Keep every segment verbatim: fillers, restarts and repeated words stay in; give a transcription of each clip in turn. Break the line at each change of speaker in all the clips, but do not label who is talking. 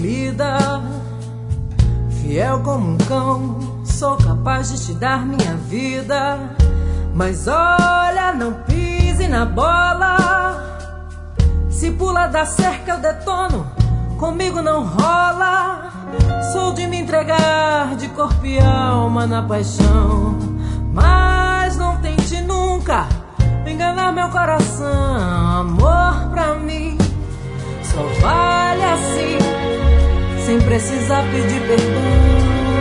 destemida. Fiel como um cão, sou capaz de te dar minha vida. Mas olha, não pise na bola. Se pula da cerca eu detono, comigo não rola. Sou de me entregar de corpo e alma na paixão. Mas não tente nunca enganar meu coração. Amor pra mim só vale assim, sem precisar pedir perdão.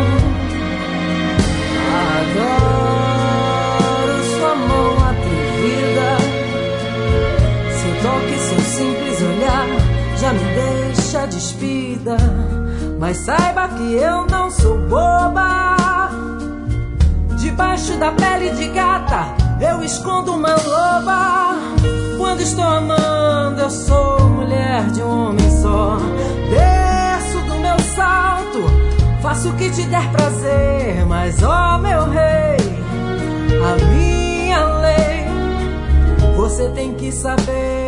Adoro sua mão atrevida, seu toque, seu simples olhar já me deixa despida. Mas saiba que eu não sou boba. Debaixo da pele de gata eu escondo uma loba. Quando estou amando eu sou mulher de um homem só. Desço do meu salto, faço o que te der prazer. Mas ó meu rei, a minha lei você tem que saber.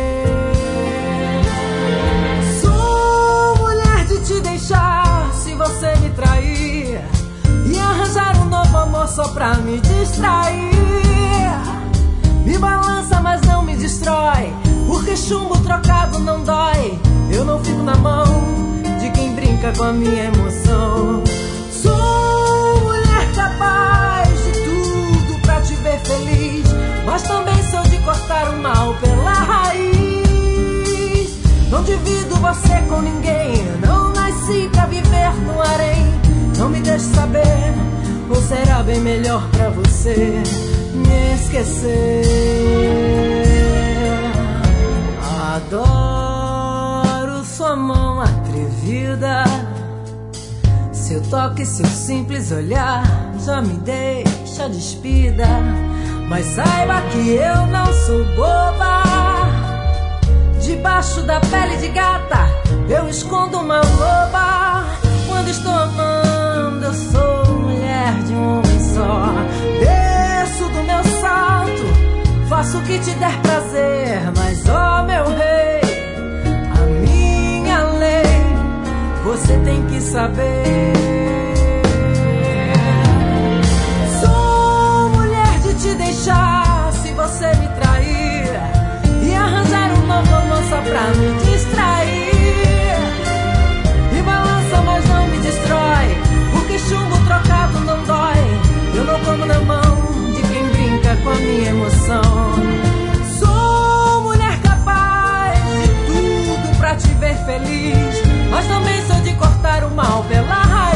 Sou mulher de te deixar se você me trair, e arranjar um novo amor só pra me distrair. Me balança, mas não me destrói, porque chumbo trocado não dói. Eu não fico na mão de quem brinca com a minha emoção. Sou mulher capaz de tudo pra te ver feliz, mas também sou de cortar o mal pela raiz. Não divido você com ninguém, não nasci pra viver no harém. Não me deixe saber, ou será bem melhor pra você me esquecer. Adoro sua mão atrevida, seu toque, seu simples olhar já me deixa despida. Mas saiba que eu não sou boba. Debaixo da pele de gata eu escondo uma loba. Quando estou amando eu sou mulher de um homem só. Desço do meu salto, faço o que te der prazer. Mas ó meu rei, a minha lei você tem que saber. Sou mulher de te deixar se você me trair, e arranjar um novo amor só pra me distrair. Me balança, mas não me destrói, porque chumbo trocado não dói. Eu não como na mão de quem brinca com a minha emoção. Sou mulher capaz de tudo pra te ver feliz, mas também sou de cortar o mal pela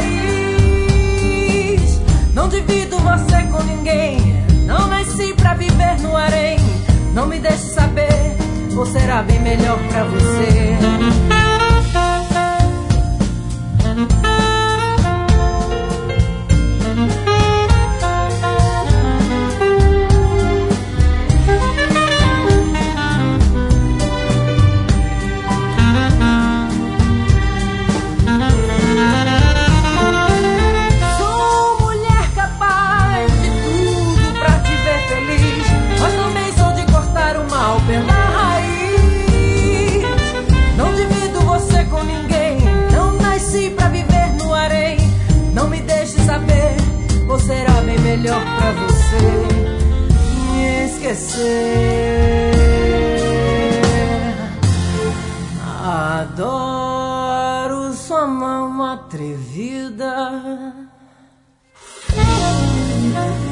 raiz. Não divido você com ninguém, não nasci pra viver no harém. Não me deixe saber, ou será bem melhor pra você. Será bem melhor pra você me esquecer. Adoro sua mão atrevida.